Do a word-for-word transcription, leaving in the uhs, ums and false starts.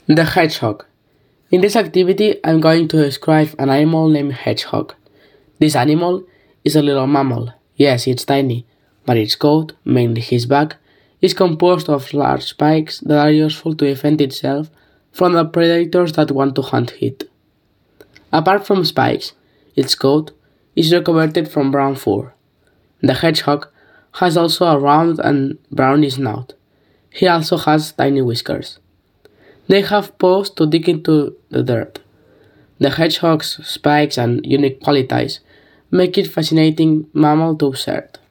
The hedgehog. In this activity, I'm going to describe an animal named hedgehog. This animal is a little mammal. Yes, it's tiny, but its coat, mainly his back, is composed of large spikes that are useful to defend itself from the predators that want to hunt it. Apart from spikes, its coat is recovered from brown fur. The hedgehog has also a round and browny snout. He also has tiny whiskers. They have paws to dig into the dirt. The hedgehog's spikes and unique qualities make it fascinating mammal to observe.